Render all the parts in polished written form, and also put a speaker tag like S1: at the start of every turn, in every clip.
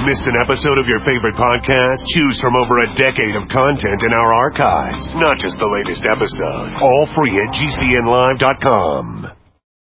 S1: Missed an episode of your favorite podcast? Choose from over a decade of content in our archives. Not just the latest episode. All free at GCNlive.com.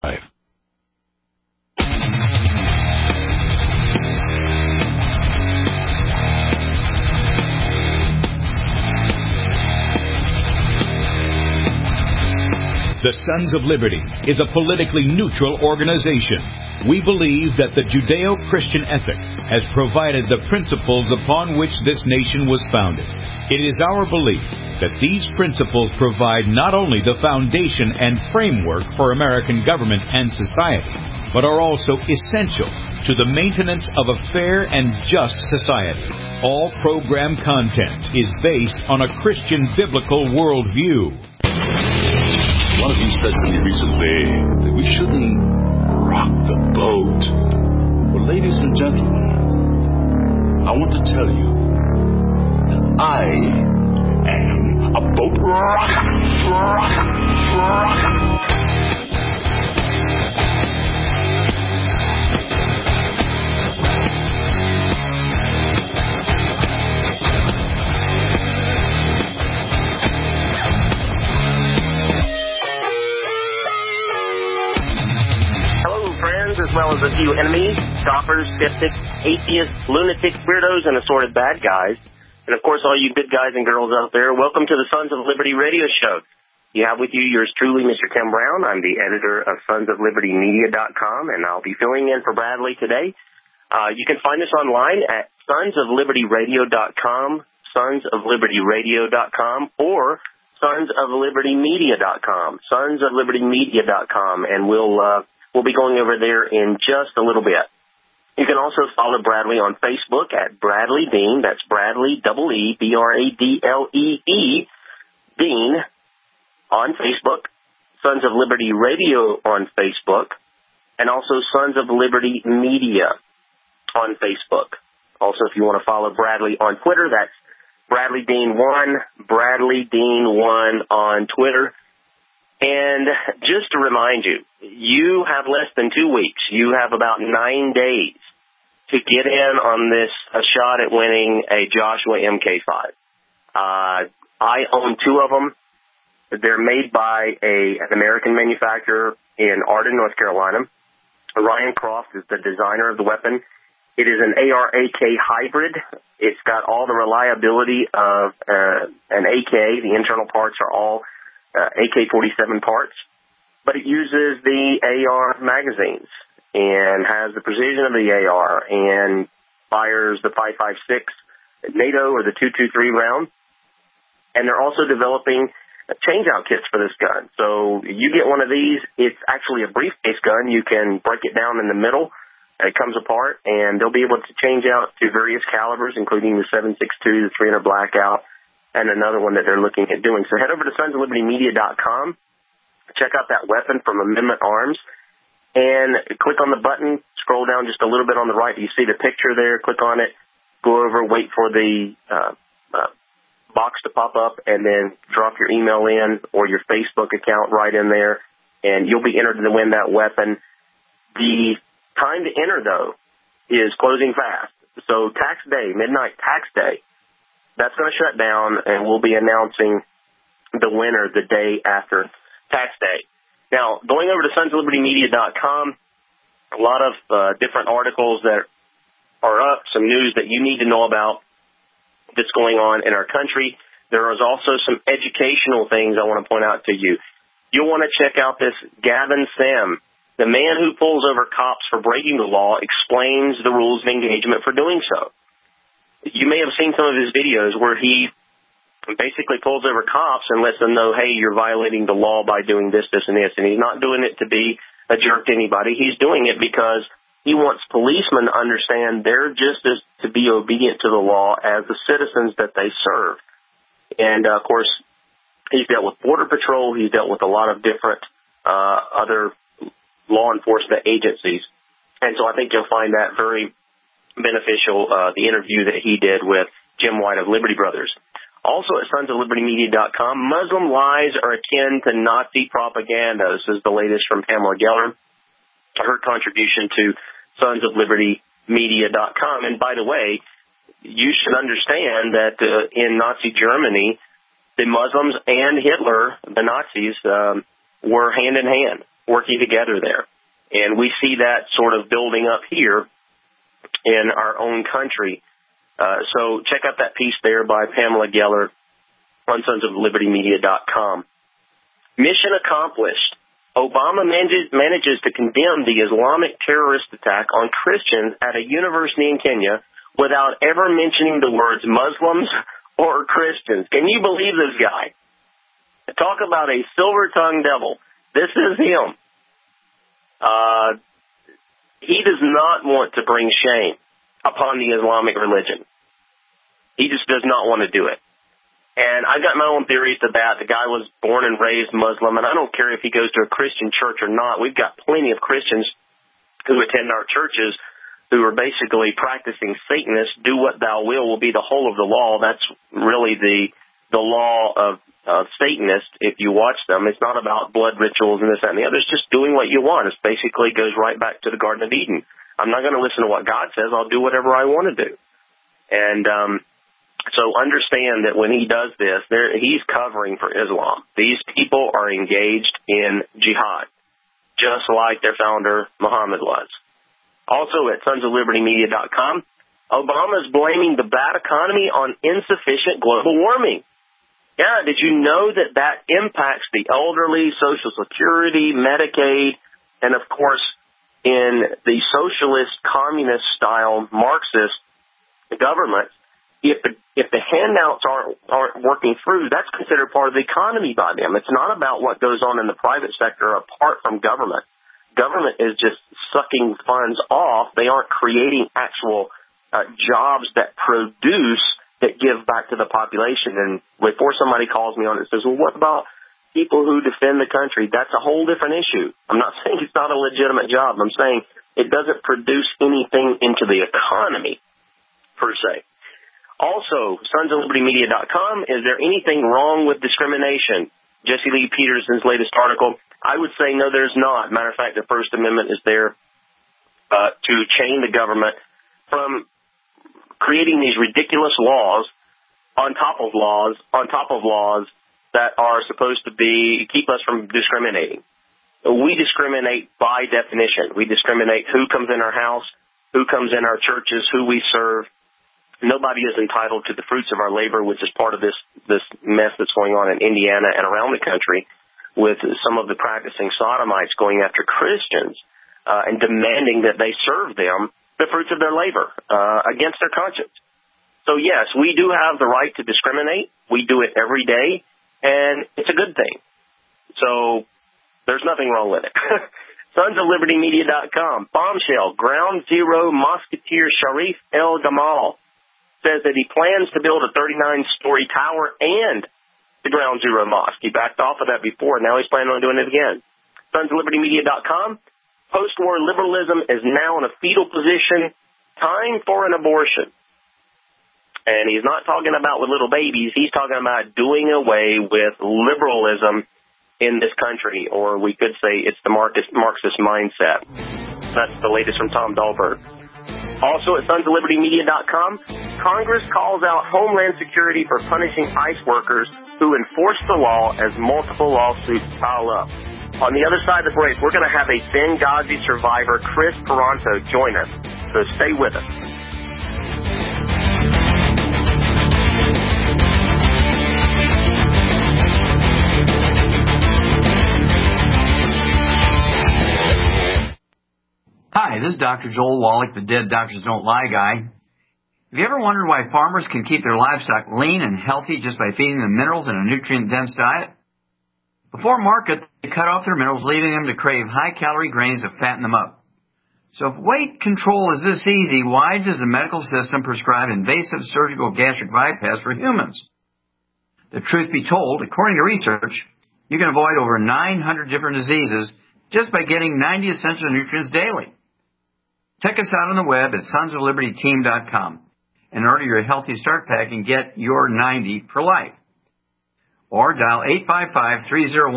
S2: The Sons of Liberty is a politically neutral organization. We believe that the Judeo-Christian ethic has provided the principles upon which this nation was founded. It is our belief that these principles provide not only the foundation and framework for American government and society, but are also essential to the maintenance of a fair and just society. All program content is based on a Christian biblical worldview.
S3: One of you said to me recently that we shouldn't rock the boat. Well, ladies and gentlemen, I want to tell you that I am a boat rocker.
S4: As well as a few enemies, scoffers, skeptics, atheists, lunatics, weirdos, and assorted bad guys. And of course, all you good guys and girls out there, welcome to the Sons of Liberty radio show. You have with you yours truly, Mr. Tim Brown. I'm the editor of sonsoflibertymedia.com, and I'll be filling in for Bradley today. You can find us online at sonsoflibertyradio.com, sonsoflibertyradio.com, or sonsoflibertymedia.com, sonsoflibertymedia.com, and We'll be going over there in just a little bit. You can also follow Bradley on Facebook at Bradley Dean. That's Bradley, E-E, B-R-A-D-L-E-E, Dean, on Facebook. Sons of Liberty Radio on Facebook. And also Sons of Liberty Media on Facebook. Also, if you want to follow Bradley on Twitter, that's Bradley Dean1, Bradley Dean1 on Twitter. And just to remind you, you have less than 2 weeks. You have about 9 days to get in on this shot at winning a Joshua MK5. I own 2 of them. They're made by an American manufacturer in Arden, North Carolina. Ryan Croft is the designer of the weapon. It is an AR-AK hybrid. It's got all the reliability of an AK. The internal parts are all AK-47 parts, but it uses the AR magazines and has the precision of the AR and fires the 5.56 NATO or the 223 round. And they're also developing change-out kits for this gun. So you get one of these, it's actually a briefcase gun. You can break it down in the middle. It comes apart, and they'll be able to change out to various calibers, including the 7.62, the 300 blackout, and another one that they're looking at doing. So head over to sonsoflibertymedia.com, check out that weapon from Amendment Arms, and click on the button, scroll down just a little bit on the right. You see the picture there, click on it, go over, wait for the box to pop up, and then drop your email in or your Facebook account right in there, and you'll be entered to win that weapon. The time to enter, though, is closing fast. So tax day, midnight tax day, that's going to shut down, and we'll be announcing the winner the day after tax day. Now, going over to sonsoflibertymedia.com, a lot of different articles that are up, some news that you need to know about that's going on in our country. There is also some educational things I want to point out to you. You'll want to check out this Gavin Sim. The man who pulls over cops for breaking the law explains the rules of engagement for doing so. You may have seen some of his videos where he basically pulls over cops and lets them know, hey, you're violating the law by doing this, this, and this. And he's not doing it to be a jerk to anybody. He's doing it because he wants policemen to understand they're just as to be obedient to the law as the citizens that they serve. And, of course, he's dealt with Border Patrol. He's dealt with a lot of different other law enforcement agencies. And so I think you'll find that very beneficial, the interview that he did with Jim White of Liberty Brothers. Also at sonsoflibertymedia.com, Muslim lies are akin to Nazi propaganda. This is the latest from Pamela Geller. Her contribution to Sons of Liberty SonsofLibertyMedia.com. And by the way, you should understand that in Nazi Germany, the Muslims and Hitler, the Nazis, were hand in hand, working together there. And we see that sort of building up here in our own country. So check out that piece there by Pamela Geller on SonsofLibertyMedia.com. Mission accomplished. Obama manages to condemn the Islamic terrorist attack on Christians at a university in Kenya without ever mentioning the words Muslims or Christians. Can you believe this guy? Talk about a silver-tongued devil. This is him. He does not want to bring shame upon the Islamic religion. He just does not want to do it. And I've got my own theories to that. The guy was born and raised Muslim, and I don't care if he goes to a Christian church or not. We've got plenty of Christians who attend our churches who are basically practicing Satanists. Do what thou will be the whole of the law. That's really the law of Satanists if you watch them. It's not about blood rituals and this, that, and the other. It's just doing what you want. It basically goes right back to the Garden of Eden. I'm not going to listen to what God says. I'll do whatever I want to do. And so understand that when he does this, he's covering for Islam. These people are engaged in jihad, just like their founder, Muhammad, was. Also at SonsofLibertyMedia.com, Obama is blaming the bad economy on insufficient global warming. Yeah, did you know that impacts the elderly, Social Security, Medicaid, and of course, in the socialist, communist-style, Marxist government, if the handouts aren't working through, that's considered part of the economy by them. It's not about what goes on in the private sector apart from government. Government is just sucking funds off. They aren't creating actual jobs that produce, that give back to the population. And before somebody calls me on it and says, well, what about people who defend the country? That's a whole different issue. I'm not saying it's not a legitimate job. I'm saying it doesn't produce anything into the economy, per se. Also, SonsofLibertyMedia.com, is there anything wrong with discrimination? Jesse Lee Peterson's latest article. I would say no, there's not. Matter of fact, the First Amendment is there to chain the government from creating these ridiculous laws on top of laws that are supposed to keep us from discriminating. We discriminate by definition. We discriminate who comes in our house, who comes in our churches, who we serve. Nobody is entitled to the fruits of our labor, which is part of this mess that's going on in Indiana and around the country with some of the practicing sodomites going after Christians and demanding that they serve them the fruits of their labor against their conscience. So, yes, we do have the right to discriminate. We do it every day, and it's a good thing. So there's nothing wrong with it. SonsofLibertyMedia.com. Bombshell. Ground Zero Mosketeer Sharif El Gamal says that he plans to build a 39-story tower and the Ground Zero Mosque. He backed off of that before. Now he's planning on doing it again. SonsofLibertyMedia.com. Post-war liberalism is now in a fetal position. Time for an abortion. And he's not talking about with little babies. He's talking about doing away with liberalism in this country, or we could say it's the Marxist mindset. That's the latest from Tom Dahlberg. Also at SonsofLibertyMedia.com, Congress calls out Homeland Security for punishing ICE workers who enforce the law as multiple lawsuits pile up. On the other side of the break, we're going to have a Benghazi survivor, Chris Peranto, join us. So stay with us.
S5: Hi, this is Dr. Joel Wallach, the Dead Doctors Don't Lie guy. Have you ever wondered why farmers can keep their livestock lean and healthy just by feeding them minerals in a nutrient-dense diet? Before market, they cut off their minerals, leaving them to crave high-calorie grains to fatten them up. So if weight control is this easy, why does the medical system prescribe invasive surgical gastric bypass for humans? The truth be told, according to research, you can avoid over 900 different diseases just by getting 90 essential nutrients daily. Check us out on the web at SonsofLibertyTeam.com and order your Healthy Start Pack and get your 90 for life. Or dial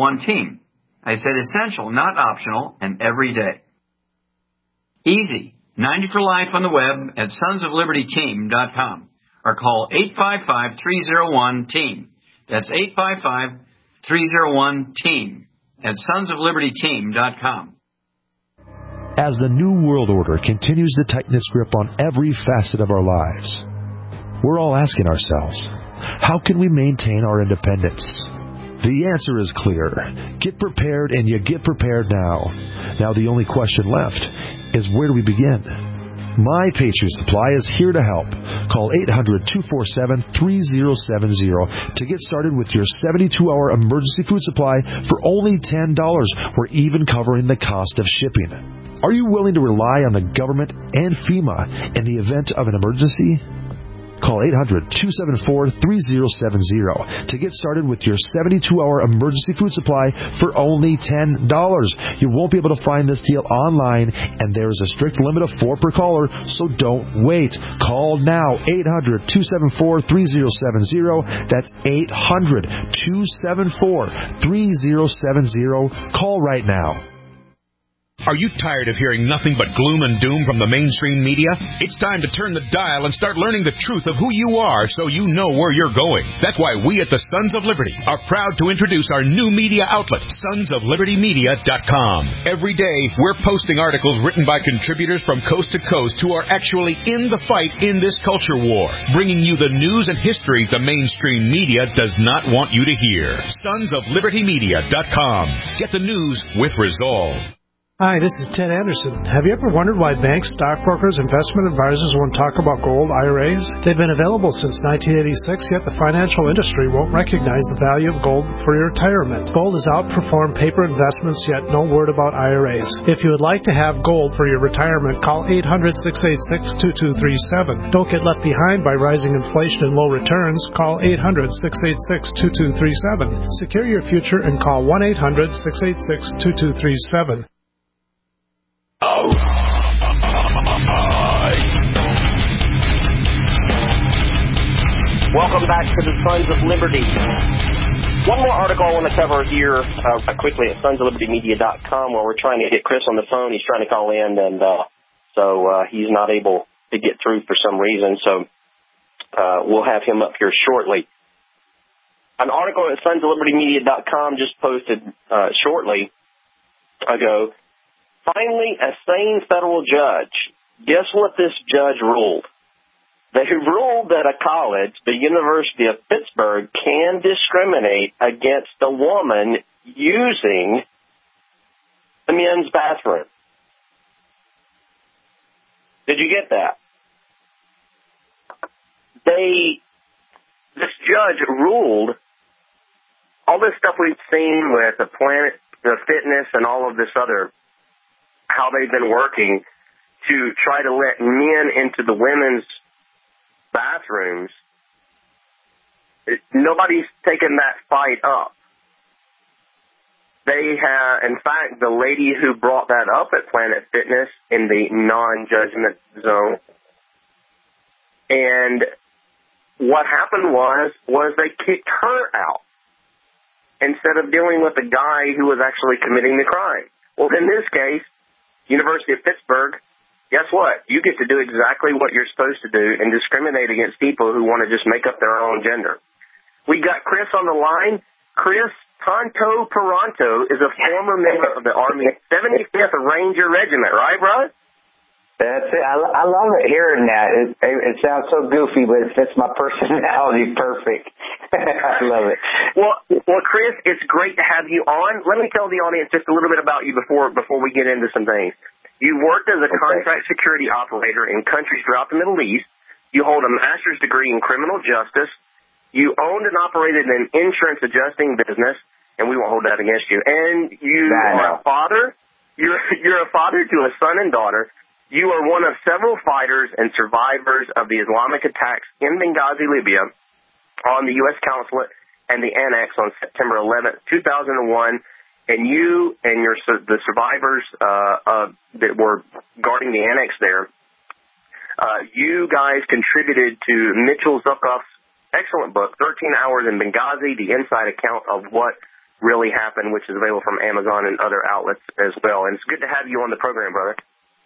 S5: 855-301-TEAM. I said essential, not optional, and every day. Easy. 90 for life on the web at sonsoflibertyteam.com or call 855-301-TEAM. That's 855-301-TEAM at sonsoflibertyteam.com.
S6: As the New World Order continues to tighten its grip on every facet of our lives, we're all asking ourselves, how can we maintain our independence? The answer is clear. Get prepared, and you get prepared now. Now the only question left is, where do we begin? My Patriot Supply is here to help. Call 800-247-3070 to get started with your 72-hour emergency food supply for only $10. We're even covering the cost of shipping. Are you willing to rely on the government and FEMA in the event of an emergency? Call 800-274-3070 to get started with your 72-hour emergency food supply for only $10. You won't be able to find this deal online, and there is a strict limit of 4 per caller, so don't wait. Call now, 800-274-3070. That's 800-274-3070. Call right now.
S2: Are you tired of hearing nothing but gloom and doom from the mainstream media? It's time to turn the dial and start learning the truth of who you are so you know where you're going. That's why we at the Sons of Liberty are proud to introduce our new media outlet, sonsoflibertymedia.com. Every day, we're posting articles written by contributors from coast to coast who are actually in the fight in this culture war, bringing you the news and history the mainstream media does not want you to hear. Sonsoflibertymedia.com. Get the news with resolve.
S7: Hi, this is Ted Anderson. Have you ever wondered why banks, stockbrokers, investment advisors won't talk about gold IRAs? They've been available since 1986, yet the financial industry won't recognize the value of gold for your retirement. Gold has outperformed paper investments, yet no word about IRAs. If you would like to have gold for your retirement, call 800-686-2237. Don't get left behind by rising inflation and low returns. Call 800-686-2237. Secure your future and call 1-800-686-2237.
S4: Welcome back to the Sons of Liberty. One more article I want to cover here quickly at sonsoflibertymedia.com, where we're trying to get Chris on the phone. He's trying to call in, and so he's not able to get through for some reason. So we'll have him up here shortly. An article at sonsoflibertymedia.com just posted shortly ago. Finally, a sane federal judge. Guess what this judge ruled? They ruled that a college, the University of Pittsburgh, can discriminate against a woman using the men's bathroom. Did you get that? This judge ruled all this stuff we've seen with the Planet, the Fitness, and all of this other, how they've been working to try to let men into the women's bathrooms. Nobody's taken that fight up. They have, in fact, the lady who brought that up at Planet Fitness in the non-judgment zone. And what happened was they kicked her out instead of dealing with the guy who was actually committing the crime. Well, in this case, University of Pittsburgh, guess what? You get to do exactly what you're supposed to do and discriminate against people who want to just make up their own gender. We got Chris on the line. Chris Tonto Peranto is a former member of the Army 75th Ranger Regiment, right, bro?
S8: That's it. I love it hearing that. It sounds so goofy, but it fits my personality perfect. I love it.
S4: Well, Chris, it's great to have you on. Let me tell the audience just a little bit about you before we get into some things. You worked as a contract security operator in countries throughout the Middle East. You hold a master's degree in criminal justice. You owned and operated an insurance adjusting business, and we won't hold that against you. And you are a father. You're a father to a son and daughter. You are one of several fighters and survivors of the Islamic attacks in Benghazi, Libya, on the U.S. consulate and the annex on September 11th, 2001. And you and the survivors that were guarding the annex there, you guys contributed to Mitchell Zuckoff's excellent book, 13 Hours in Benghazi, the inside account of what really happened, which is available from Amazon and other outlets as well. And it's good to have you on the program, brother.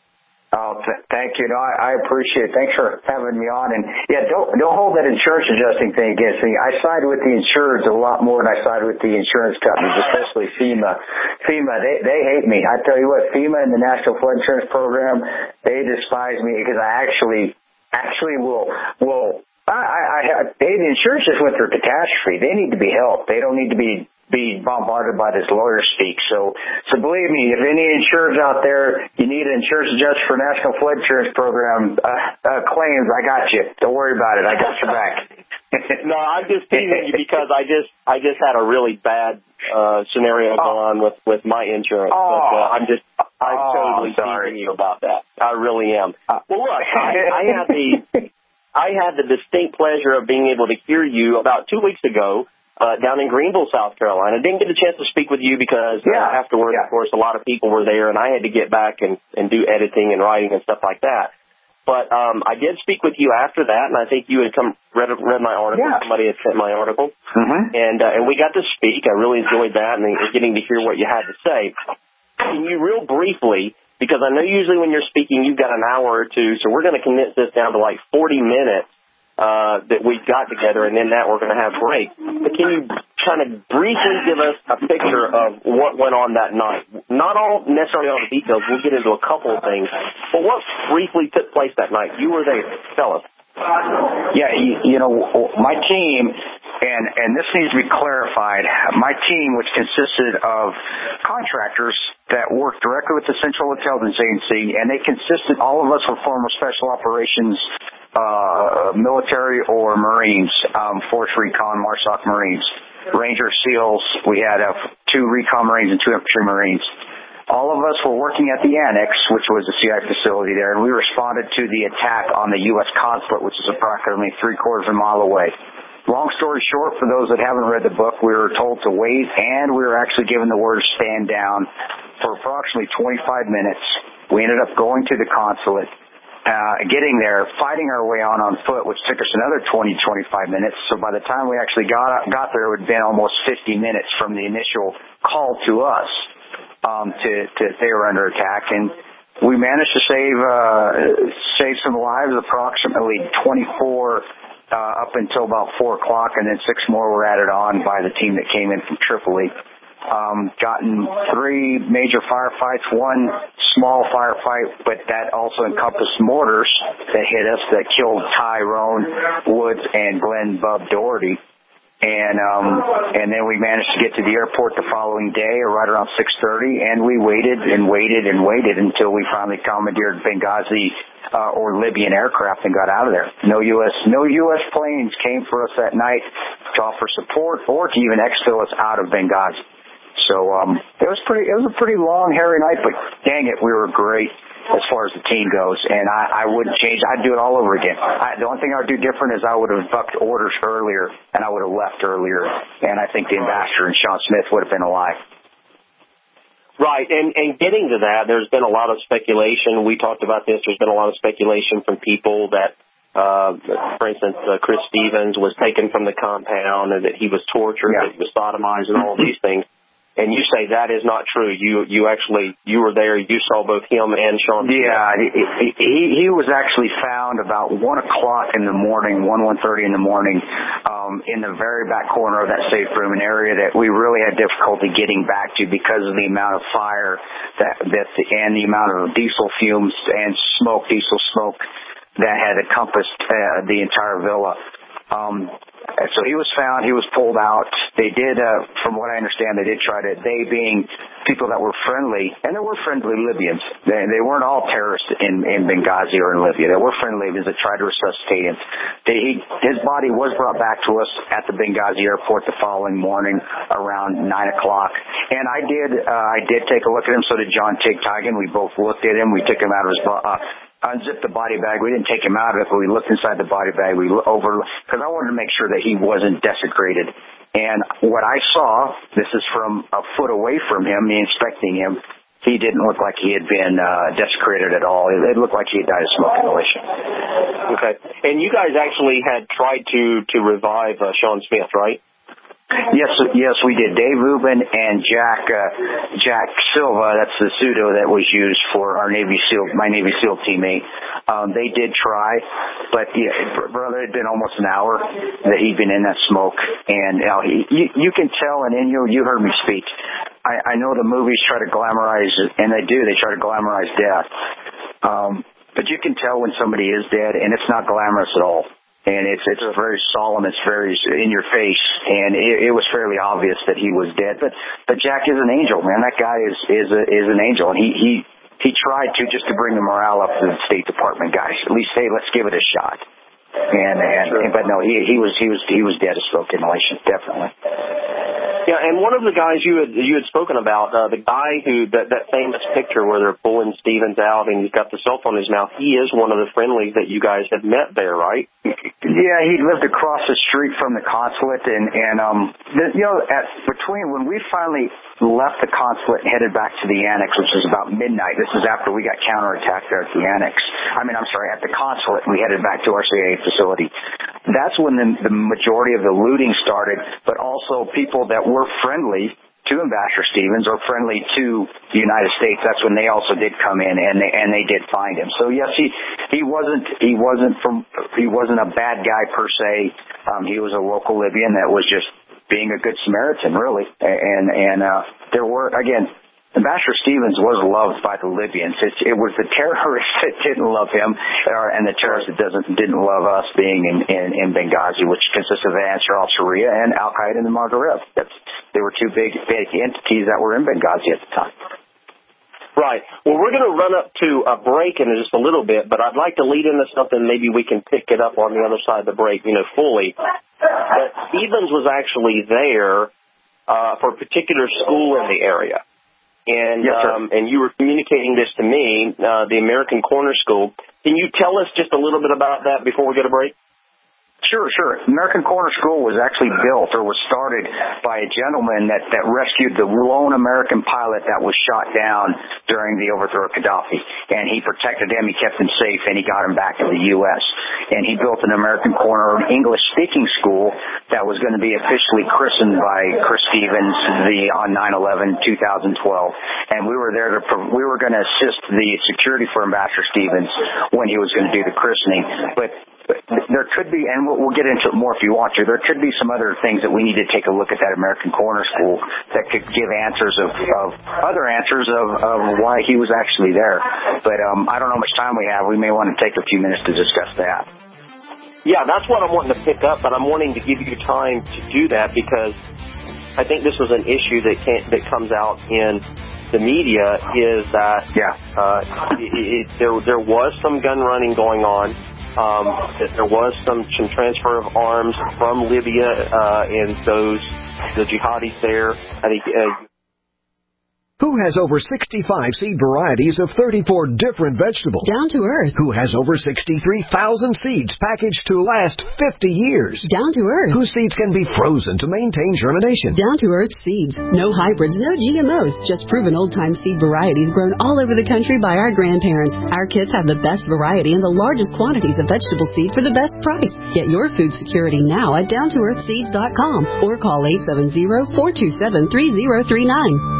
S8: Oh, thank you. No, I appreciate it. Thanks for having me on. And yeah, don't hold that insurance adjusting thing against me. I side with the insurers a lot more than I side with the insurance companies, especially FEMA. They hate me. I tell you what, FEMA and the National Flood Insurance Program, they despise me because I actually will. The insurance just went through catastrophe. They need to be helped. They don't need to be bombarded by this lawyer speak. So believe me, if any insurers out there, you need an insurance adjuster for National Flood Insurance Program claims, I got you. Don't worry about it. I got your back.
S4: No, I'm just teasing you because I just had a really bad scenario going on with my insurance. But I'm totally teasing you about that. I really am. Well, look, I had the distinct pleasure of being able to hear you about 2 weeks ago down in Greenville, South Carolina. Didn't get a chance to speak with you because afterwards, of course, a lot of people were there, and I had to get back and do editing and writing and stuff like that. But I did speak with you after that, and I think you had read my article. Yeah. Somebody had sent my article, and we got to speak. I really enjoyed that and getting to hear what you had to say. Can you real briefly, because I know usually when you're speaking you've got an hour or two, so we're going to condense this down to like 40 minutes. That we've got together, and then that we're going to have break. But can you kind of briefly give us a picture of what went on that night? Not necessarily all the details. We'll get into a couple of things. But what briefly took place that night? You were there. Tell us.
S8: Yeah, you know, my team, and this needs to be clarified, my team, which consisted of contractors that worked directly with the Central Intelligence Agency, and all of us were former special operations military or Marines, Force Recon, MARSOC Marines, Ranger SEALs. We had 2 Recon Marines and 2 Infantry Marines. All of us were working at the Annex, which was the CIA facility there, and we responded to the attack on the U.S. consulate, which is approximately 3/4 of a mile away. Long story short, for those that haven't read the book, we were told to wait, and we were actually given the word stand down for approximately 25 minutes. We ended up going to the consulate. Getting there, fighting our way on foot, which took us another 20-25 minutes. So by the time we actually got there, it would have been almost 50 minutes from the initial call to us to they were under attack. And we managed to save some lives, approximately 24 up until about 4 o'clock, and then 6 more were added on by the team that came in from Tripoli. Gotten 3 major firefights, 1 small firefight, but that also encompassed mortars that hit us that killed Tyrone Woods and Glenn Bub Doherty. And then we managed to get to the airport the following day, or right around 6:30, and we waited until we finally commandeered Benghazi or Libyan aircraft and got out of there. No U.S. planes came for us that night to offer support or to even exfil us out of Benghazi. So it was a pretty long, hairy night, but dang it, we were great as far as the team goes, and I wouldn't change. I'd do it all over again. The only thing I would do different is I would have bucked orders earlier, and I would have left earlier, and I think the ambassador and Sean Smith would have been alive.
S4: Right, and getting to that, there's been a lot of speculation. We talked about this. There's been a lot of speculation from people that, for instance, Chris Stevens was taken from the compound and that he was tortured, that he was sodomized, and all these things. And you say that is not true. You were there. You saw both him and Sean.
S8: Yeah, he was actually found about 1 o'clock in the morning, 1:30 in the morning, in the very back corner of that safe room, an area that we really had difficulty getting back to because of the amount of fire and the amount of diesel fumes and diesel smoke that had encompassed the entire villa. So he was found, he was pulled out. They did, from what I understand, they being people that were friendly, and there were friendly Libyans. They weren't all terrorists in Benghazi or in Libya. There were friendly Libyans that tried to resuscitate him. His body was brought back to us at the Benghazi airport the following morning around 9 o'clock. And I did take a look at him, so did John Tigtigan. We both looked at him. We took him out of his unzipped the body bag. We didn't take him out of it, but we looked inside the body bag. Because I wanted to make sure that he wasn't desecrated. And what I saw, this is from a foot away from him, me inspecting him, he didn't look like he had been desecrated at all. It looked like he had died of smoke inhalation.
S4: Okay. And you guys actually had tried to revive Sean Smith, right?
S8: Yes, we did. Dave Ubben and Jack Silva, that's the pseudo that was used for my Navy SEAL teammate. They did try, but brother, it had been almost an hour that he'd been in that smoke, and you can tell, and you heard me speak. I know the movies try to glamorize, and they do. They try to glamorize death, but you can tell when somebody is dead, and it's not glamorous at all. And it's very solemn, it's very in your face, and it was fairly obvious that he was dead. But Jack is an angel, man. That guy is an angel, and he tried to just to bring the morale up to the State Department guys. At least say, let's give it a shot. But no, he was dead of stroke inhalation, definitely.
S4: Yeah, and one of the guys you had spoken about, the guy that famous picture where they're pulling Stevens out and he's got the cell phone in his mouth, he is one of the friendlies that you guys had met there, right?
S8: Yeah, he lived across the street from the consulate, and between when we finally left the consulate and headed back to the annex, which was about midnight. This is after we got counterattacked there at the annex. At the consulate, we headed back to our CIA facility. That's when the majority of the looting started, but also people that were friendly to Ambassador Stevens or friendly to the United States, that's when they also did come in and they did find him. So yes, he wasn't a bad guy per se. He was a local Libyan that was just being a good Samaritan, really. And there were, again, Ambassador Stevens was loved by the Libyans. It was the terrorists that didn't love him, and the terrorists that didn't love us being in Benghazi, which consists of Ansar al-Sharia and Al-Qaeda in the Maghreb. They were two big entities that were in Benghazi at the time.
S4: Right. Well, we're going to run up to a break in just a little bit, but I'd like to lead into something. Maybe we can pick it up on the other side of the break, fully. But Stevens was actually there for a particular school in the area. And
S8: yes,
S4: and you were communicating this to me, the American Corner School. Can you tell us just a little bit about that before we get a break?
S8: Sure. American Corner School was actually built or was started by a gentleman that rescued the lone American pilot that was shot down during the overthrow of Gaddafi. And he protected him, he kept him safe, and he got him back to the U.S. And he built an American Corner English-speaking school that was going to be officially christened by Chris Stevens on 9/11, 2012. And we were going to assist the security for Ambassador Stevens when he was going to do the christening. But there could be, and we'll get into it more if you want to, there could be some other things that we need to take a look at that American Corner School that could give answers of why he was actually there. But I don't know how much time we have. We may want to take a few minutes to discuss that.
S4: Yeah, that's what I'm wanting to pick up, but I'm wanting to give you time to do that because I think this was an issue that comes out in the media is that there was some gun running going on. That there was some transfer of arms from Libya and the jihadis there. I think.
S9: Who has over 65 seed varieties of 34 different vegetables?
S10: Down to Earth.
S9: Who has over 63,000 seeds packaged to last 50 years?
S10: Down to Earth.
S9: Whose seeds can be frozen to maintain germination?
S10: Down to Earth seeds. No hybrids, no GMOs, just proven old-time seed varieties grown all over the country by our grandparents. Our kits have the best variety and the largest quantities of vegetable seed for the best price. Get your food security now at downtoearthseeds.com or call 870-427-3039.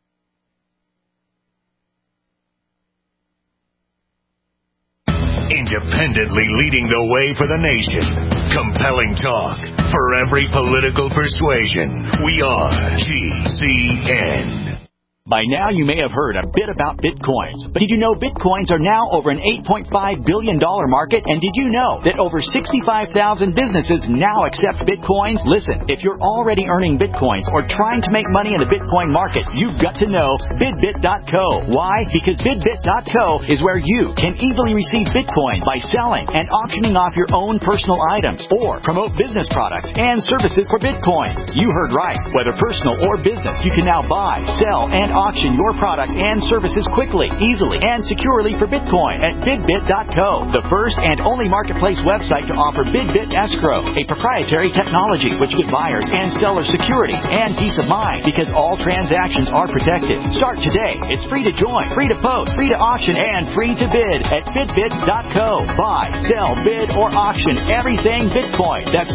S1: Independently leading the way for the nation. Compelling talk for every political persuasion. We are GCN.
S11: By now, you may have heard a bit about Bitcoins. But did you know Bitcoins are now over an $8.5 billion market? And did you know that over 65,000 businesses now accept Bitcoins? Listen, if you're already earning Bitcoins or trying to make money in the Bitcoin market, you've got to know BidBit.co. Why? Because BidBit.co is where you can easily receive Bitcoin by selling and auctioning off your own personal items or promote business products and services for Bitcoin. You heard right. Whether personal or business, you can now buy, sell, and auction your product and services quickly, easily, and securely for Bitcoin at BidBit.co, the first and only marketplace website to offer BidBit Escrow, a proprietary technology which gives buyers and sellers security and peace of mind because all transactions are protected. Start today. It's free to join, free to post, free to auction, and free to bid at BidBit.co. Buy, sell, bid, or auction everything Bitcoin. That's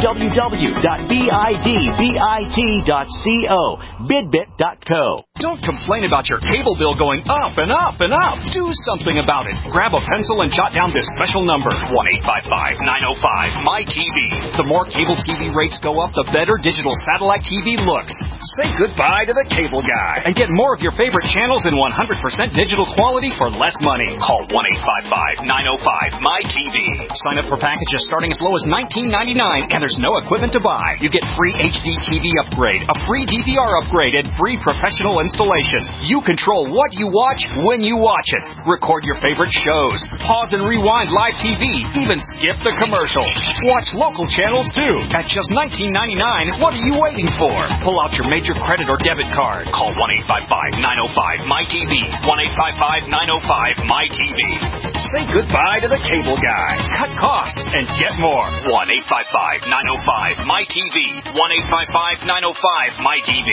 S11: www.bidbit.co. BidBit.co.
S12: Don't complain about your cable bill going up and up and up. Do something about it. Grab a pencil and jot down this special number, 1-855-905-MY-TV. The more cable TV rates go up, the better digital satellite TV looks. Say goodbye to the cable guy and get more of your favorite channels in 100% digital quality for less money. Call 1-855-905-MY-TV. Sign up for packages starting as low as $19.99, and there's no equipment to buy. You get free HD TV upgrade, a free DVR upgrade, and free professional installation. You control what you watch when you watch it. Record your favorite shows, pause and rewind live TV, even skip the commercials. Watch local channels too. At just $19.99, what are you waiting for? Pull out your major credit or debit card. Call 1-855-905-MY-TV. 1-855-905-MY-TV. Say goodbye to the cable guy. Cut costs and get more. 1-855-905-MY-TV. 1-855-905-MY-TV.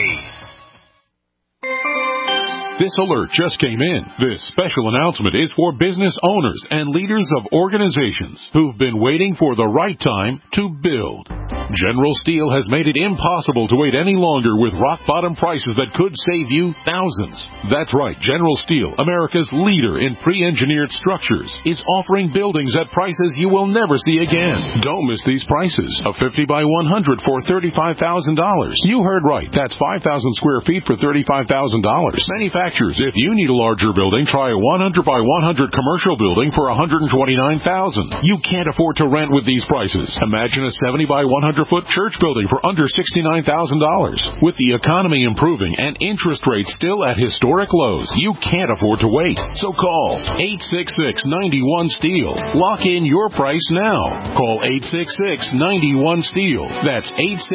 S13: This alert just came in. This special announcement is for business owners and leaders of organizations who've been waiting for the right time to build. General Steel has made it impossible to wait any longer with rock-bottom prices that could save you thousands. That's right, General Steel, America's leader in pre-engineered structures, is offering buildings at prices you will never see again. Don't miss these prices. A 50 by 100 for $35,000. You heard right. That's 5,000 square feet for $35,000. Manufacturers, if you need a larger building, try a 100 by 100 commercial building for $129,000. You can't afford to rent with these prices. Imagine a 70 by 100-foot church building for under $69,000. With the economy improving and interest rates still at historic lows, you can't afford to wait. So call 866-91-STEEL. Lock in your price now. Call 866-91-STEEL. That's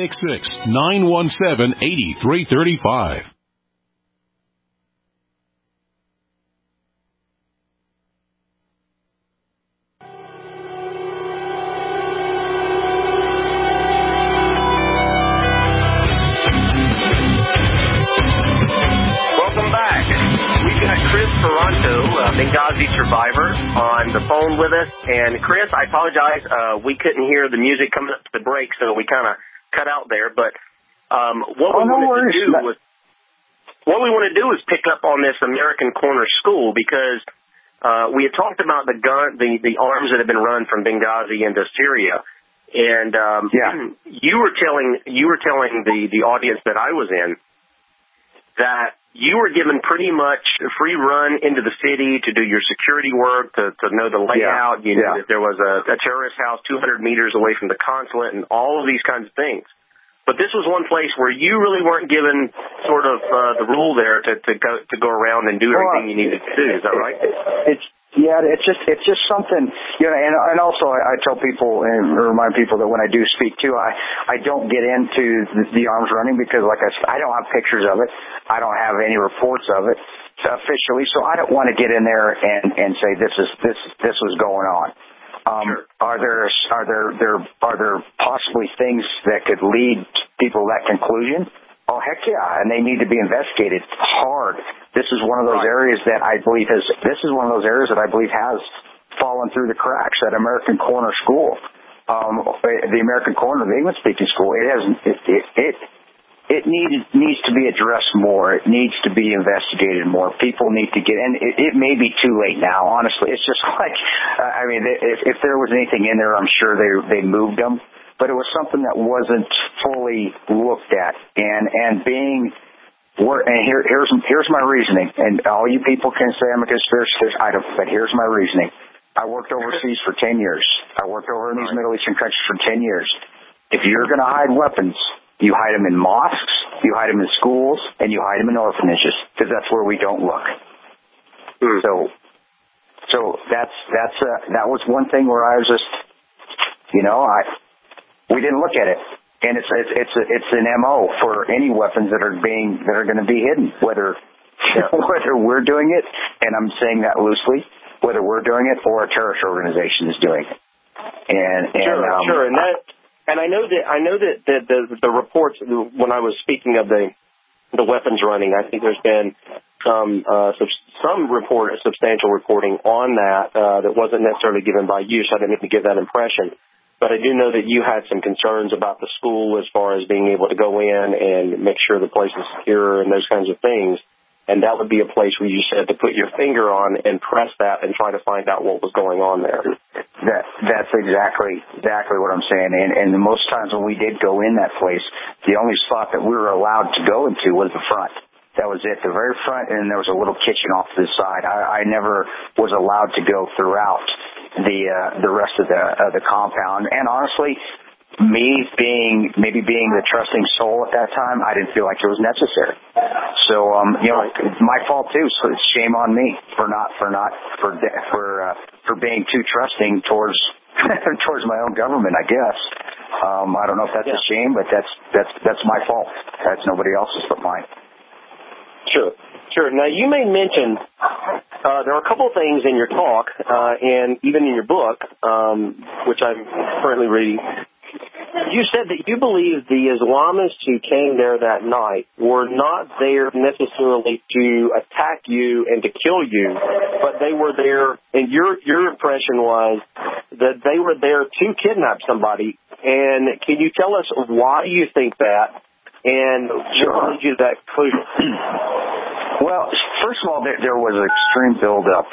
S13: 866-917-8335.
S4: Benghazi survivor on the phone with us. And Chris, I apologize. We couldn't hear the music coming up to the break, so we kind of cut out there. But what we wanted to do is pick up on this American Corner School, because we had talked about the arms that have been run from Benghazi into Syria. And you were telling the audience that I was in that you were given pretty much a free run into the city to do your security work, to know the layout. You knew that there was a terrorist house 200 meters away from the consulate and all of these kinds of things. But this was one place where you really weren't given sort of the rule there to go around and do everything you needed to do. Is that right?
S8: It's just something, and also I tell people and remind people that when I do speak too, I don't get into the arms running because, like I said, I don't have pictures of it. I don't have any reports of it officially, so I don't want to get in there and say this was going on. Sure. Are there possibly things that could lead people to that conclusion? Oh, heck yeah, and they need to be investigated hard. This is one of those areas that I believe has fallen through the cracks at American Corner School. The American Corner, the English-speaking school, it needs to be addressed more. It needs to be investigated more. People need to get, and it may be too late now, honestly. It's just like, if there was anything in there, I'm sure they moved them. But it was something that wasn't fully looked at. And here's my reasoning. And all you people can say I'm a conspiracy theorist, but here's my reasoning. I worked overseas for 10 years. I worked over in these Middle Eastern countries for 10 years. If you're going to hide weapons, you hide them in mosques, you hide them in schools, and you hide them in orphanages, because that's where we don't look. So that was one thing where I was just, we didn't look at it, and it's an MO for any weapons that are going to be hidden, whether whether we're doing it, and I'm saying that loosely, whether we're doing it or a terrorist organization is doing it.
S4: Sure. And I know that the reports, when I was speaking of the weapons running, I think there's been substantial reporting on that wasn't necessarily given by you, so I didn't mean to give that impression. But I do know that you had some concerns about the school as far as being able to go in and make sure the place is secure and those kinds of things. And that would be a place where you said to put your finger on and press that and try to find out what was going on there.
S8: That's exactly what I'm saying. And most times when we did go in that place, the only spot that we were allowed to go into was the front. That was it, the very front, and there was a little kitchen off to the side. I never was allowed to go throughout the rest of the compound. And honestly, me being the trusting soul at that time, I didn't feel like it was necessary. So my fault too. So it's shame on me for being too trusting towards my own government, I guess. I don't know if that's a shame, but that's my fault. That's nobody else's but mine.
S4: Sure. Now, you may mention there are a couple of things in your talk and even in your book, which I'm currently reading. You said that you believe the Islamists who came there that night were not there necessarily to attack you and to kill you, but they were there, and your impression was that they were there to kidnap somebody. And can you tell us why you think that? And what led you to that conclusion?
S8: Well, first of all, there was an extreme buildup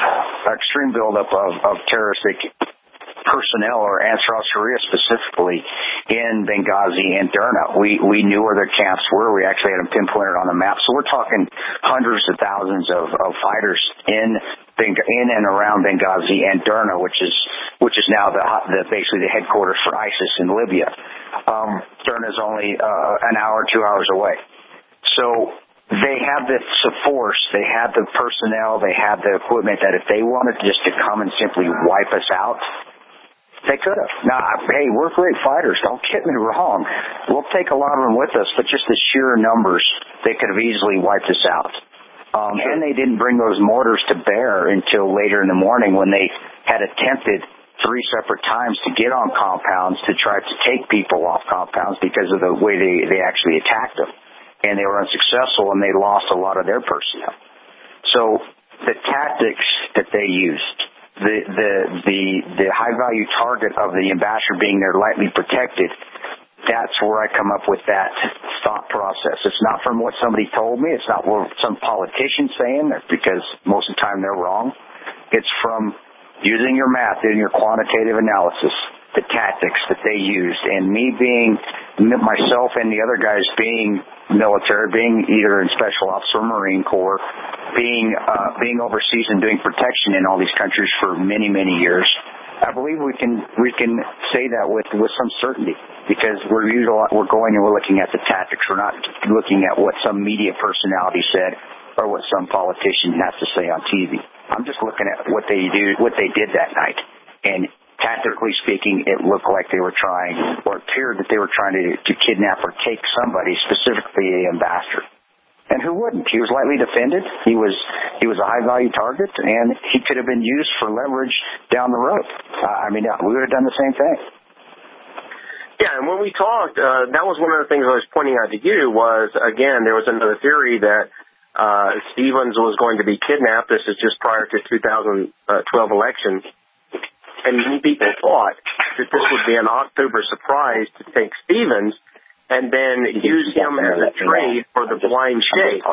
S8: of terroristic personnel, or Ansar al-Sharia specifically, in Benghazi and Derna. We knew where their camps were. We actually had them pinpointed on the map. So we're talking hundreds of thousands of fighters in and around Benghazi and Derna, which is now basically the headquarters for ISIS in Libya. Derna is only an hour, 2 hours away. So they had the force, they had the personnel, they had the equipment that if they wanted just to come and simply wipe us out, they could have. Now, hey, we're great fighters. Don't get me wrong. We'll take a lot of them with us, but just the sheer numbers, they could have easily wiped us out. And they didn't bring those mortars to bear until later in the morning when they had attempted 3 separate times to get on compounds to try to take people off compounds because of the way they actually attacked them. And they were unsuccessful, and they lost a lot of their personnel. So the tactics that they used, the high-value target of the ambassador being there lightly protected, that's where I come up with that thought process. It's not from what somebody told me. It's not what some politician's saying, because most of the time they're wrong. It's from using your math, doing your quantitative analysis, the tactics that they used, and myself and the other guys being military, being either in Special Ops or Marine Corps, being overseas and doing protection in all these countries for many, many years. I believe we can say that with some certainty, because we're going and we're looking at the tactics. We're not looking at what some media personality said or what some politician has to say on TV. I'm just looking at what they did that night, and tactically speaking, it looked like they were trying, or appeared that they were trying to kidnap or take somebody, specifically an ambassador. And who wouldn't? He was lightly defended. He was a high-value target, and he could have been used for leverage down the road. We would have done the same thing.
S4: Yeah, and when we talked, that was one of the things I was pointing out to you was, again, there was another theory that Stevens was going to be kidnapped. This is just prior to 2012 election. And many people thought that this would be an October surprise to take Stevens and then use him as a trade for the blind sheikh.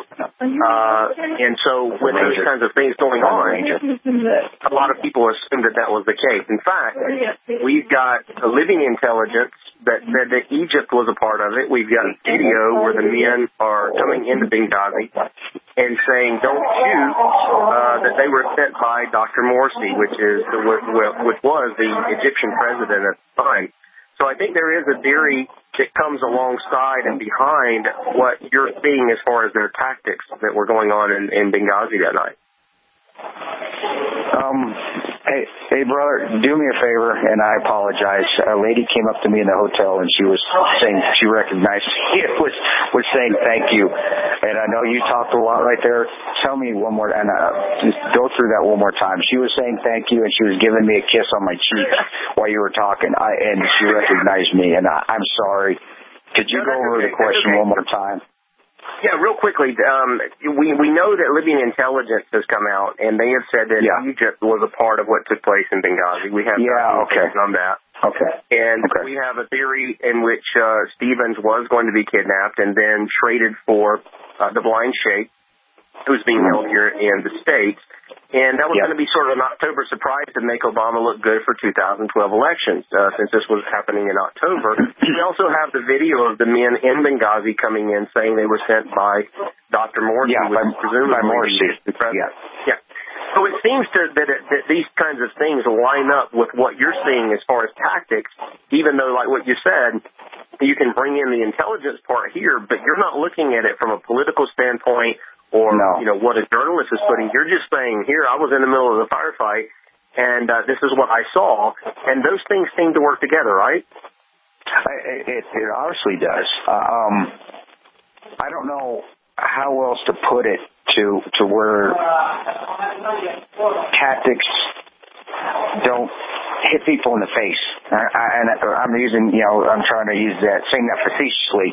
S4: And so with those kinds of things going on, a lot of people assumed that was the case. In fact, we've got a living intelligence that said that Egypt was a part of it. We've got a video where the men are coming into Benghazi and saying, "Don't shoot," that they were sent by Dr. Morsi, which was the Egyptian president at the time. So I think there is a theory that comes alongside and behind what you're seeing as far as their tactics that were going on in Benghazi that night.
S8: Hey, brother, do me a favor, and I apologize. A lady came up to me in the hotel, and she was saying she recognized me. Was saying thank you. And I know you talked a lot right there. Tell me one more, and just go through that one more time. She was saying thank you, and she was giving me a kiss on my cheek while you were talking, and she recognized me, and I'm sorry. Could you go over the question one more time?
S4: Yeah, real quickly, we know that Libyan intelligence has come out, and they have said that Egypt was a part of what took place in Benghazi. We have on that. Okay. And we have a theory in which Stevens was going to be kidnapped and then traded for the blind sheikh, who's being held here in the States. And that was going to be sort of an October surprise to make Obama look good for 2012 elections, since this was happening in October. We also have the video of the men in Benghazi coming in saying they were sent by Dr. Morsi, which is presumably by Morsi. Yeah. So it seems that these kinds of things line up with what you're seeing as far as tactics, even though, like what you said, you can bring in the intelligence part here, but you're not looking at it from a political standpoint or, what a journalist is putting. You're just saying, here, I was in the middle of the firefight, and this is what I saw. And those things seem to work together, right?
S8: It obviously does. I don't know how else to put it to where tactics don't hit people in the face. And I'm using, I'm trying to use that, saying that facetiously.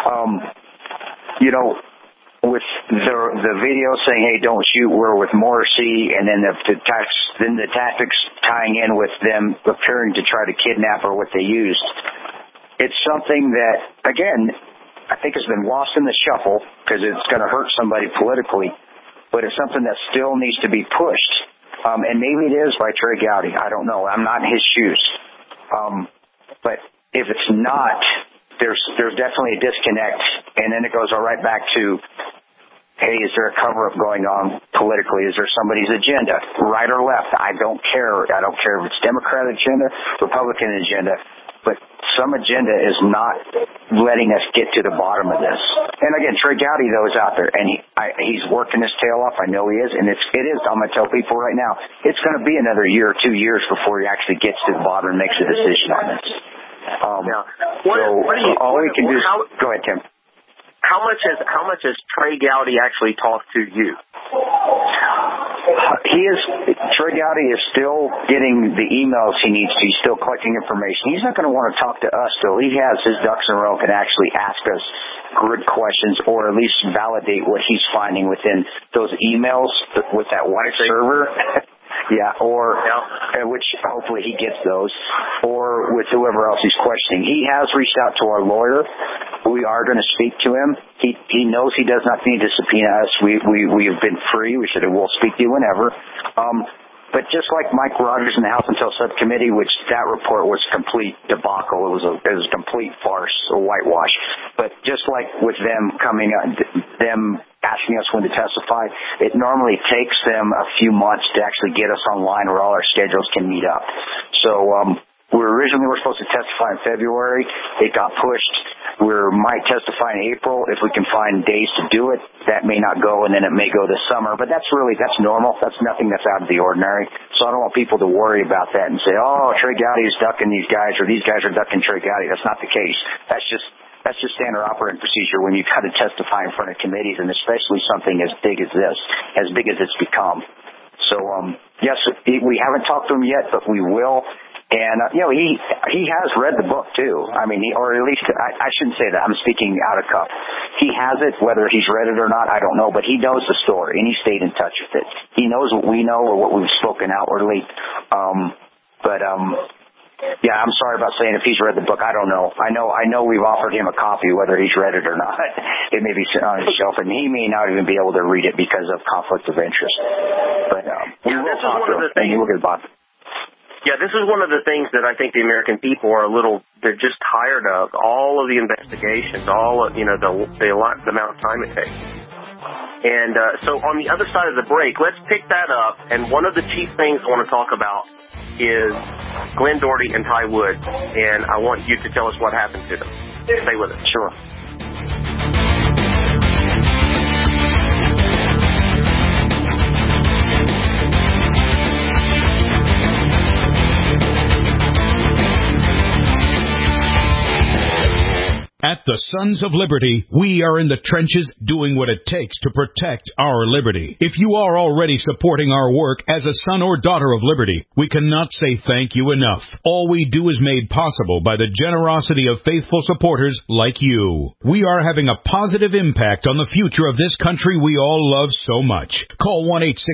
S8: With the video saying, hey, don't shoot, we're with Morsi, and then the tactics tying in with them appearing to try to kidnap or what they used. It's something that, again, I think has been lost in the shuffle because it's going to hurt somebody politically, but it's something that still needs to be pushed. And maybe it is by Trey Gowdy. I don't know. I'm not in his shoes. But if it's not, there's definitely a disconnect, and then it goes right back to, hey, is there a cover-up going on politically? Is there somebody's agenda, right or left? I don't care. I don't care if it's Democratic agenda, Republican agenda, but some agenda is not letting us get to the bottom of this. And again, Trey Gowdy, though, is out there, and he's working his tail off. I know he is, and it is. I'm going to tell people right now, it's going to be another year or 2 years before he actually gets to the bottom and makes a decision on this. All we can do is go ahead, Tim.
S4: How much has Trey Gowdy actually talked to you?
S8: Trey Gowdy is still getting the emails he needs to. He's still collecting information. He's not going to want to talk to us till he has his ducks in a row, can actually ask us good questions or at least validate what he's finding within those emails with that white server. Which hopefully he gets those, or with whoever else he's questioning. He has reached out to our lawyer. We are going to speak to him. He knows he does not need to subpoena us. We have been free. We said we'll speak to you whenever. But just like Mike Rogers and the House Intel Subcommittee, which that report was complete debacle. It was a complete farce, a whitewash. But just like with them them asking us when to testify, it normally takes them a few months to actually get us online where all our schedules can meet up. So we originally were supposed to testify in February. It got pushed. We might testify in April if we can find days to do it. That may not go, and then it may go this summer. But that's normal. That's nothing that's out of the ordinary. So I don't want people to worry about that and say, oh, Trey Gowdy is ducking these guys, or these guys are ducking Trey Gowdy. That's not the case. That's just standard operating procedure when you've got to testify in front of committees, and especially something as big as this, as big as it's become. So, yes, we haven't talked to him yet, but we will. And, he has read the book, too. I mean, or at least, I shouldn't say that. I'm speaking out of cuff. He has it. Whether he's read it or not, I don't know. But he knows the story, and he stayed in touch with it. He knows what we know or what we've spoken outwardly. I'm sorry about saying if he's read the book. I don't know. I know we've offered him a copy, whether he's read it or not. It may be sitting on his shelf, and he may not even be able to read it because of conflict of interest. But we will talk to him, and he will get bought.
S4: Yeah, this is one of the things that I think the American people are they're just tired of. All of the investigations, all of, the amount of time it takes. And so on the other side of the break, let's pick that up. And one of the chief things I want to talk about is Glenn Doherty and Ty Woods. And I want you to tell us what happened to them. Stay with us.
S8: Sure.
S2: At the Sons of Liberty, we are in the trenches doing what it takes to protect our liberty. If you are already supporting our work as a son or daughter of liberty, we cannot say thank you enough. All we do is made possible by the generosity of faithful supporters like you. We are having a positive impact on the future of this country we all love so much. Call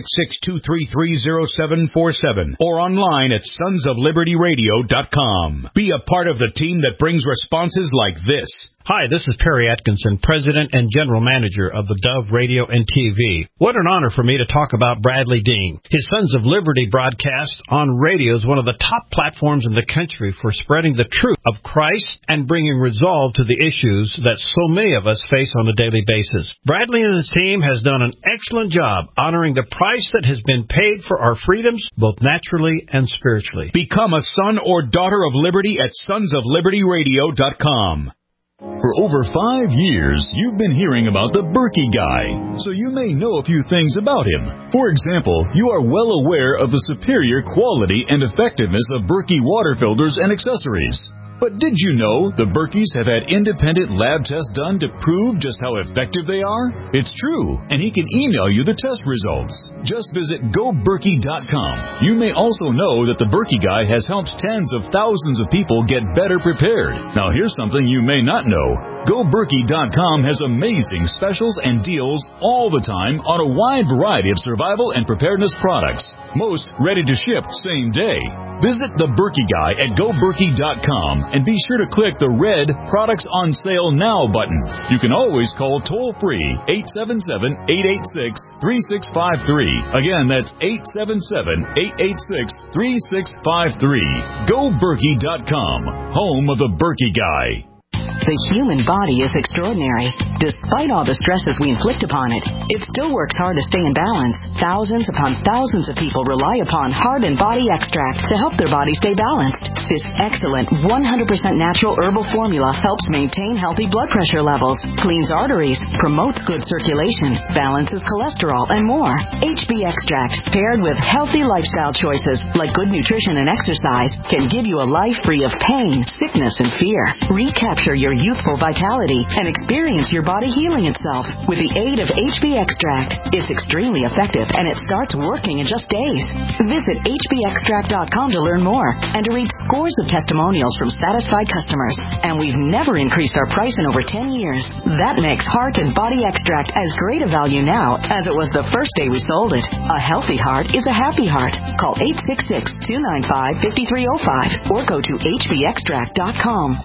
S2: 1-866-233-0747 or online at sonsoflibertyradio.com. Be a part of the team that brings responses like this.
S14: Hi, this is Perry Atkinson, President and General Manager of the Dove Radio and TV. What an honor for me to talk about Bradley Dean. His Sons of Liberty broadcast on radio is one of the top platforms in the country for spreading the truth of Christ and bringing resolve to the issues that so many of us face on a daily basis. Bradley and his team has done an excellent job honoring the price that has been paid for our freedoms, both naturally and spiritually.
S2: Become a son or daughter of liberty at sonsoflibertyradio.com.
S15: For over 5 years, you've been hearing about the Berkey Guy, so you may know a few things about him. For example, you are well aware of the superior quality and effectiveness of Berkey water filters and accessories. But did you know the Berkeys have had independent lab tests done to prove just how effective they are? It's true, and he can email you the test results. Just visit GoBerkey.com. You may also know that the Berkey Guy has helped tens of thousands of people get better prepared. Now here's something you may not know. GoBerkey.com has amazing specials and deals all the time on a wide variety of survival and preparedness products. Most ready to ship same day. Visit the Berkey Guy at GoBerkey.com and be sure to click the red Products on Sale Now button. You can always call toll-free 877-886-3653. Again, that's 877-886-3653. GoBerkey.com, home of the Berkey Guy.
S16: The human body is extraordinary. Despite all the stresses we inflict upon it, it still works hard to stay in balance. Thousands upon thousands of people rely upon Heart and Body Extract to help their body stay balanced. This excellent 100% natural herbal formula helps maintain healthy blood pressure levels, cleans arteries, promotes good circulation, balances cholesterol, and more. HB Extract, paired with healthy lifestyle choices like good nutrition and exercise, can give you a life free of pain, sickness, and fear. Recapture your youthful vitality and experience your body healing itself with the aid of HB Extract. It's extremely effective and it starts working in just days. Visit hbextract.com to learn more and to read scores of testimonials from satisfied customers. And we've never increased our price in over 10 years. That makes Heart and Body Extract as great a value now as it was the first day we sold it. A healthy heart is a happy heart. Call 866-295-5305 or go to hbextract.com.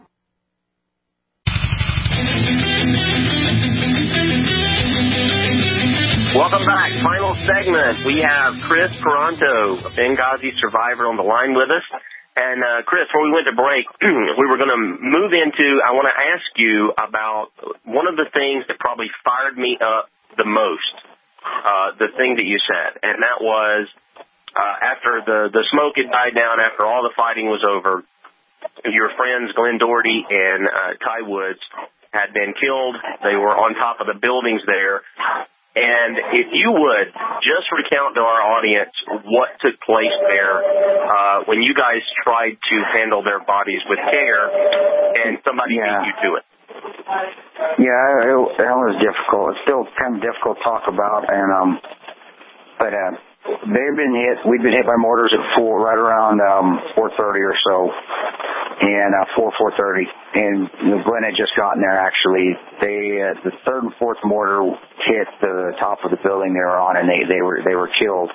S4: Welcome back. Final segment. We have Chris Peranto, a Benghazi survivor, on the line with us. And, Chris, before we went to break, we were going to move into, I want to ask you about one of the things that probably fired me up the most, the thing that you said. And that was, after the smoke had died down, after all the fighting was over, your friends Glenn Doherty and Ty Woods had been killed. They were on top of the buildings there. And if you would just recount to our audience what took place there when you guys tried to handle their bodies with care and somebody beat you to it.
S8: Yeah, it was difficult. It's still kind of difficult to talk about. And but they've been hit. We've been hit by mortars at right around 4:30 or so. And 4:30, and Glenn had just gotten there. Actually, the third and fourth mortar hit the top of the building they were on, and they were killed.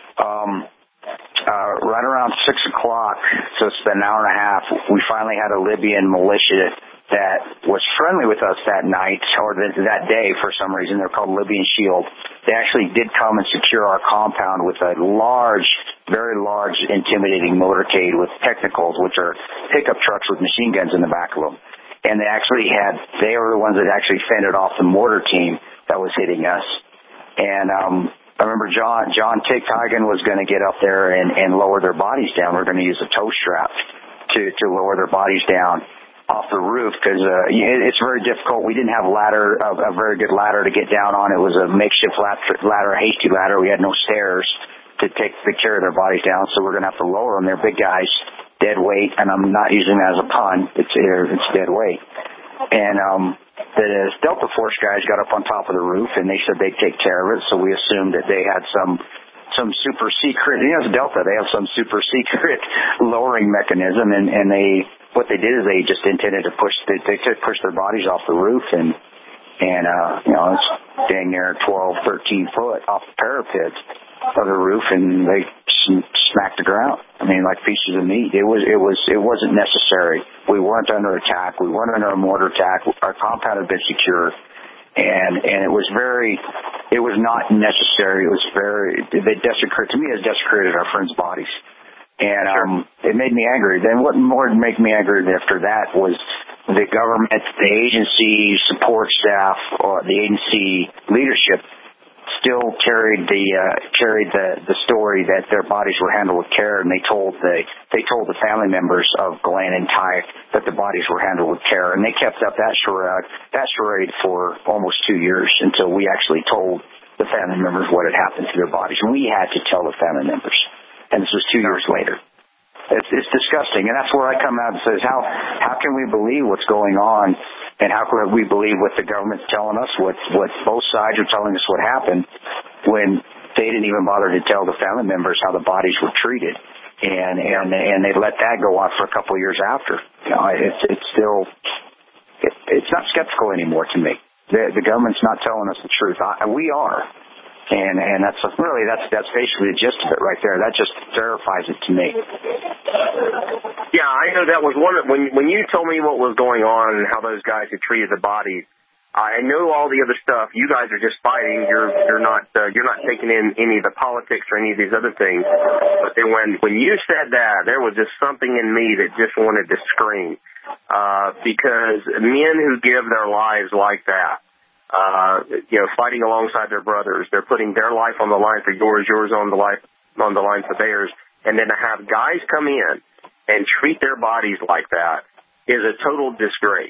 S8: Right around 6 o'clock, so it's been an hour and a half. We finally had a Libyan militia that was friendly with us that night or that day for some reason. They're called Libyan Shield. They actually did come and secure our compound with a very large, intimidating motorcade with technicals, which are pickup trucks with machine guns in the back of them. And they were the ones that actually fended off the mortar team that was hitting us. And I remember John Tick-Hagen was going to get up there and lower their bodies down. We're going to use a tow strap to lower their bodies down off the roof because it's very difficult. We didn't have a very good ladder to get down on. It was a makeshift ladder, a hasty ladder. We had no stairs to carry their bodies down, so we're going to have to lower them. They're big guys, dead weight, and I'm not using that as a pun. It's dead weight. the Delta Force guys got up on top of the roof, and they said they'd take care of it, so we assumed that they had some super secret, it's Delta, they have some super secret lowering mechanism, and what they did is they just intended to push their bodies off the roof, and it's dang near 12, 13 foot off the parapet of the roof, and they smacked the ground. I mean, like pieces of meat. It wasn't necessary. We weren't under attack. We weren't under a mortar attack. Our compound had been secured. And it was not necessary. It desecrated our friends' bodies. And it made me angry. Then what more made me angry after that was the government, the agency support staff, or the agency leadership still carried the story that their bodies were handled with care, and they told the family members of Glenn and Ty that the bodies were handled with care, and they kept up that charade for almost 2 years until we actually told the family members what had happened to their bodies. We had to tell the family members, and this was 2 years later. It's disgusting, and that's where I come out and says, how can we believe what's going on, and how can we believe what the government's telling us, what both sides are telling us what happened, when they didn't even bother to tell the family members how the bodies were treated, and they let that go on for a couple of years after. It's not skeptical anymore to me. The government's not telling us the truth. We are. And that's basically the gist of it right there. That just verifies it to me.
S4: Yeah, I know that was one of, when you told me what was going on and how those guys had treated the bodies. I know all the other stuff. You guys are just fighting. You're not taking in any of the politics or any of these other things. But then when you said that, there was just something in me that just wanted to scream, because men who give their lives like that, fighting alongside their brothers. They're putting their life on the line for yours on the line for theirs. And then to have guys come in and treat their bodies like that is a total disgrace.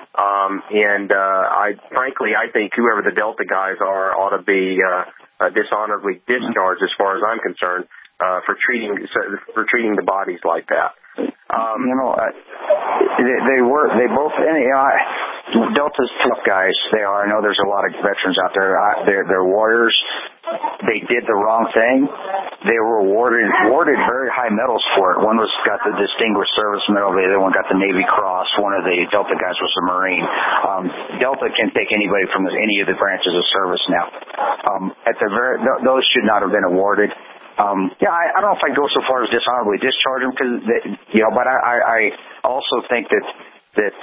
S4: I think whoever the Delta guys are ought to be dishonorably discharged, as far as I'm concerned, for treating the bodies like that. Delta's tough guys. They are. I know there's a lot of veterans out there. They're warriors. They did the wrong thing. They were awarded very high medals for it. One got the Distinguished Service Medal. The other one got the Navy Cross. One of the Delta guys was a Marine. Delta can take anybody from any of the branches of service now. Those should not have been awarded. I don't know if I'd go so far as dishonorably discharge them, but I also think that it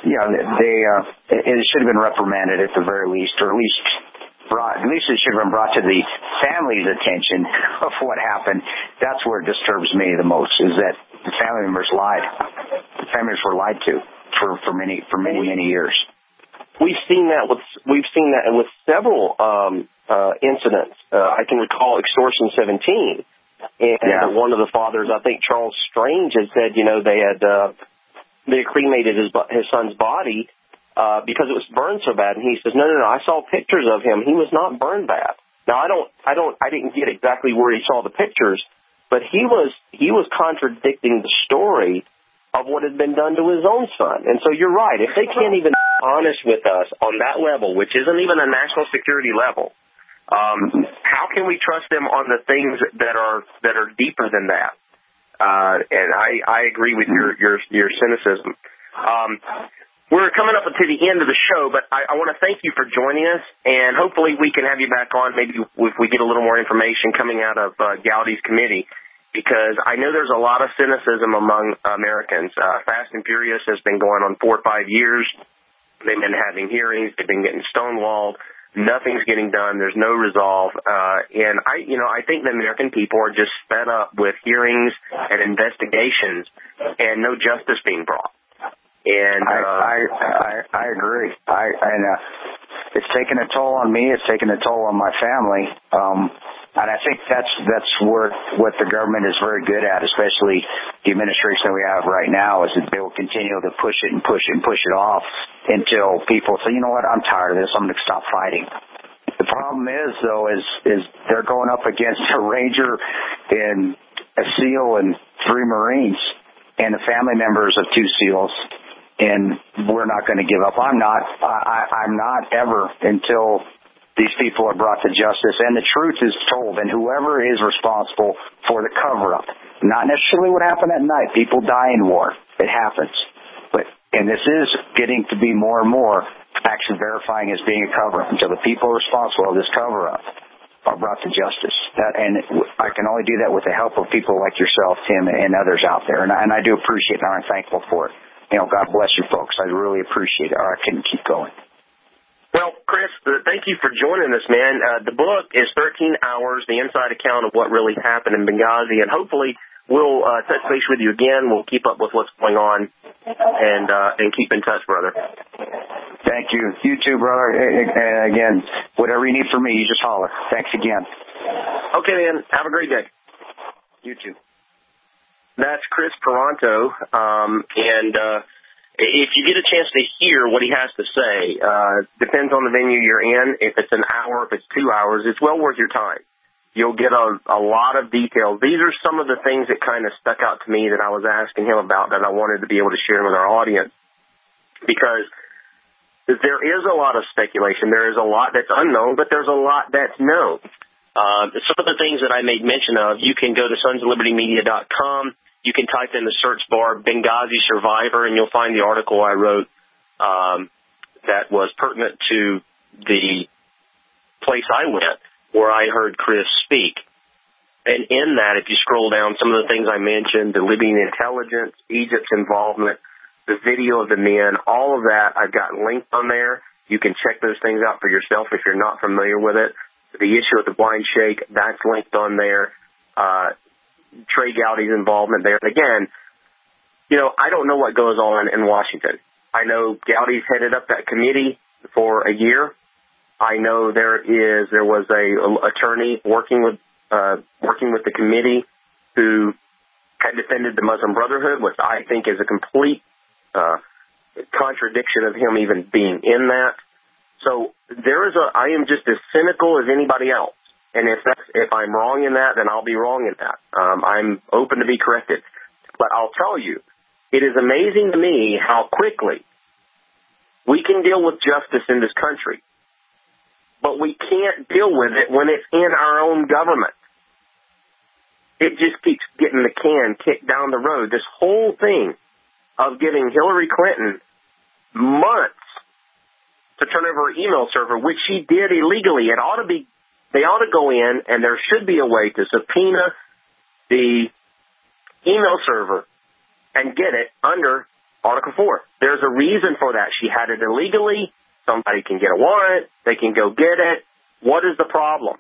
S4: should have been reprimanded at the very least, or at least it should have been brought to the family's attention of what happened. That's where it disturbs me the most, is that the family members lied. The families were lied to for many years. We've seen that with several incidents. I can recall Extortion 17. And one of the fathers, I think Charles Strange, had said, they cremated his son's body because it was burned so bad. And he says, no, I saw pictures of him. He was not burned bad. Now, I didn't get exactly where he saw the pictures, but he was contradicting the story of what had been done to his own son. And so you're right. If they can't even be honest with us on that level, which isn't even a national security level, how can we trust them on the things that are deeper than that? And I agree with your cynicism. We're coming up to the end of the show, but I want to thank you for joining us, and hopefully we can have you back on maybe if we get a little more information coming out of Gowdy's committee, because I know there's a lot of cynicism among Americans. Fast and Furious has been going on 4 or 5 years. They've been having hearings. They've been getting stonewalled. Nothing's getting done. There's no resolve. And I think the American people are just fed up with hearings and investigations and no justice being brought. And I agree. It's taken a toll on me. It's taken a toll on my family. And I think that's what the government is very good at, especially the administration that we have right now, is that they will continue to push it and push it and push it off until people say, you know what, I'm tired of this, I'm going to stop fighting. The problem is, though, is they're going up against a Ranger and a SEAL and 3 Marines and the family members of 2 SEALs
S8: and we're not going to give up. I'm not ever until these people are brought to justice and the truth is told, and whoever is responsible for the cover-up. Not necessarily what happened at night. People die in war. It happens. And this is getting to be more and more actually verifying as being a cover-up until the people responsible of this cover-up are brought to justice. And I can only do that with the help of people like yourself, Tim, and others out there. And I do appreciate it, and I'm thankful for it. God bless you folks. I really appreciate it, or I couldn't keep going.
S4: Well, Chris, thank you for joining us, man. The book is 13 hours, the inside account of what really happened in Benghazi, and hopefully we'll touch base with you again. We'll keep up with what's going on and keep in touch, brother.
S8: Thank you. You too, brother. And again, whatever you need from me, you just holler. Thanks again.
S4: Okay, man. Have a great day.
S8: You too.
S4: That's Chris Paronto, and if you get a chance to hear what he has to say, depends on the venue you're in. If it's an hour, if it's 2 hours, it's well worth your time. You'll get a lot of details. These are some of the things that kind of stuck out to me that I was asking him about that I wanted to be able to share with our audience, because there is a lot of speculation. There is a lot that's unknown, but there's a lot that's known. Some of the things that I made mention of, you can go to sonsoflibertymedia.com. You can type in the search bar Benghazi Survivor, and you'll find the article I wrote that was pertinent to the place I went, where I heard Chris speak. And in that, if you scroll down, some of the things I mentioned, the Libyan intelligence, Egypt's involvement, the video of the men, all of that I've got linked on there. You can check those things out for yourself if you're not familiar with it. The issue of the blind sheikh, that's linked on there. Trey Gowdy's involvement there. And again, I don't know what goes on in Washington. I know Gowdy's headed up that committee for a year. I know there was a attorney working with the committee who had defended the Muslim Brotherhood, which I think is a complete contradiction of him even being in that. So I am just as cynical as anybody else. And if I'm wrong in that, then I'll be wrong in that. I'm open to be corrected. But I'll tell you, it is amazing to me how quickly we can deal with justice in this country, but we can't deal with it when it's in our own government. It just keeps getting the can kicked down the road. This whole thing of giving Hillary Clinton months to turn over her email server, which she did illegally, they ought to go in, and there should be a way to subpoena the email server and get it under Article 4. There's a reason for that. She had it illegally. Somebody can get a warrant. They can go get it. What is the problem?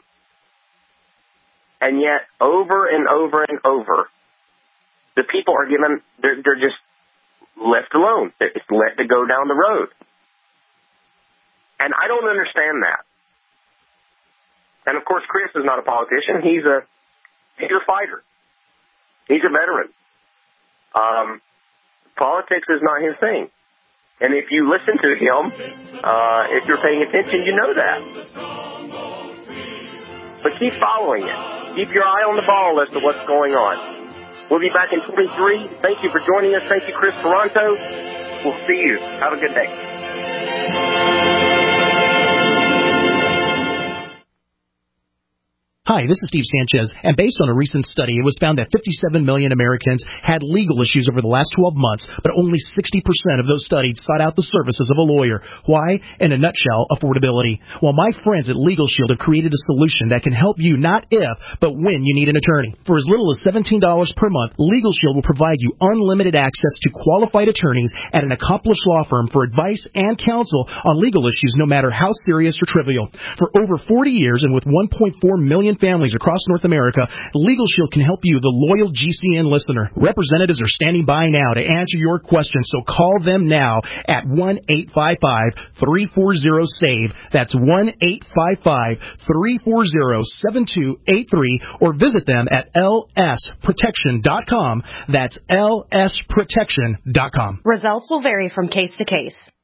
S4: And yet, over and over and over, the people are they're just left alone. It's let to go down the road. And I don't understand that. And of course, Chris is not a politician. He's a fighter. He's a veteran. Politics is not his thing. And if you listen to him, if you're paying attention, you know that. But keep following it. Keep your eye on the ball as to what's going on. We'll be back in 23. Thank you for joining us. Thank you, Chris Toronto. We'll see you. Have a good day.
S17: Hi, this is Steve Sanchez, and based on a recent study, it was found that 57 million Americans had legal issues over the last 12 months, but only 60% of those studied sought out the services of a lawyer. Why? In a nutshell, affordability. Well, my friends at Legal Shield have created a solution that can help you not if, but when you need an attorney. For as little as $17 per month, Legal Shield will provide you unlimited access to qualified attorneys at an accomplished law firm for advice and counsel on legal issues, no matter how serious or trivial. For over 40 years and with 1.4 million families across North America, Legal Shield can help you, the loyal GCN listener. Representatives are standing by now to answer your questions, so call them now at 1-855-340-SAVE. That's 1-855-340-7283, or visit them at lsprotection.com. That's lsprotection.com.
S18: Results will vary from case to case.